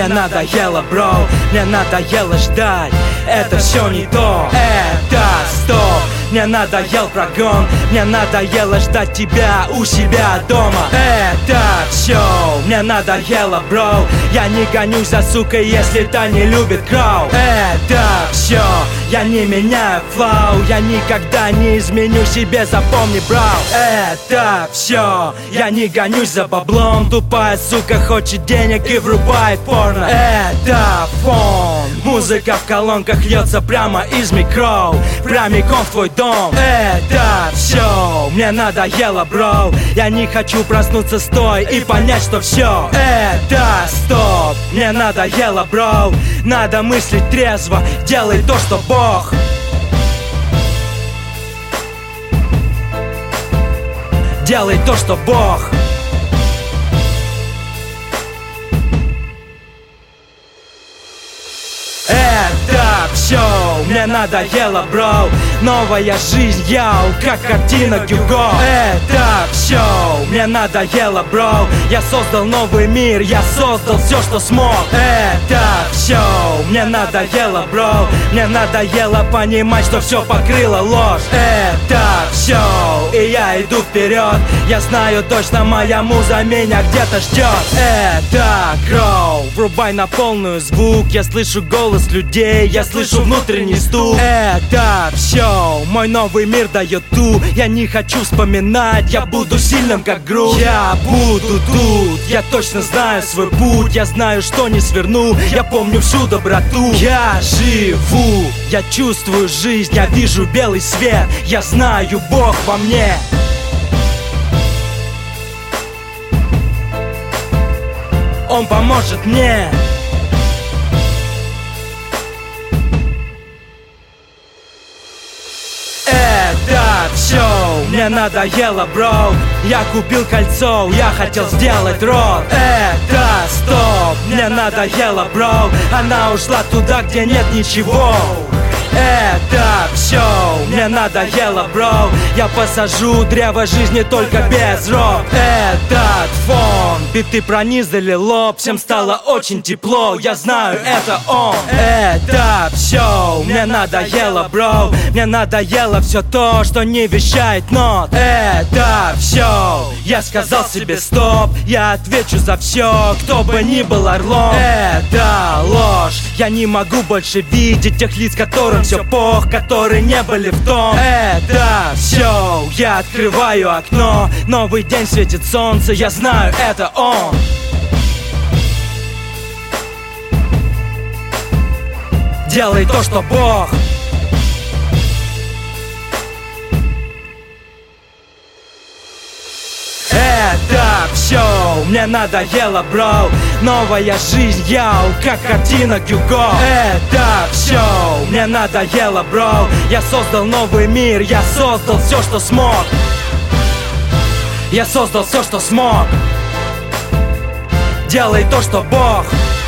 надоело, бро, мне надоело ждать. Это все не то, это стоп. Мне надоел прогон, мне надоело ждать тебя у себя дома. Это все, мне надоело, бро. Я не гонюсь за сукой, если та не любит кроу. Это все, я не меняю флоу, я никогда не изменю себе, запомни, бро. Это все, я не гонюсь за баблом. Тупая сука хочет денег и врубает порно. Это фон, музыка в колонках льется прямо из микро, прямиком в твой дом. Это все, мне надоело, бро. Я не хочу проснуться стой и понять, что все. Это стоп, мне надоело, бро. Надо мыслить трезво, делай то, что Бог. Делай то, что Бог. Это все, мне надоело, бро. Новая жизнь, яу, как картина Гюго. Это все, мне надоело, бро. Я создал новый мир, я создал все, что смог. Это все, мне надоело, бро. Мне надоело понимать, что все покрыло ложь. Это все, и я иду вперед. Я знаю точно, моя муза меня где-то ждет. Это Кроу, врубай на полную звук. Я слышу голос людей, я слышу внутренний стук. Это все, мой новый мир дает ту. Я не хочу вспоминать, я буду сильным как Грут. Я буду тут, я точно знаю свой путь. Я знаю, что не сверну, я помню всю доброту. Я живу, я чувствую жизнь, я вижу белый свет. Я знаю, Бог во мне. Он поможет мне. Это все, мне надоело, бро. Я купил кольцо, я хотел сделать рот. Это стоп, мне надоело, бро. Она ушла туда, где нет ничего. Это все, мне надоело, бро. Я посажу древо жизни только без роб. Этот фон, биты пронизали лоб. Всем стало очень тепло, я знаю, это он. Это все, мне надоело, бро. Мне надоело все то, что не вещает нот. Это все, я сказал себе стоп. Я отвечу за все, кто бы ни был орлом. Это ложь, я не могу больше видеть тех лиц, которым все пох, которые не были в том. Это все, я открываю окно. Новый день, светит солнце, я знаю, это он. Делай то, что Бог. Это все, мне надоело, бро. Новая жизнь, яу, как картина Гюго. Это все, мне надоело, бро. Я создал новый мир, я создал все, что смог. Я создал все, что смог. Делай то, что Бог.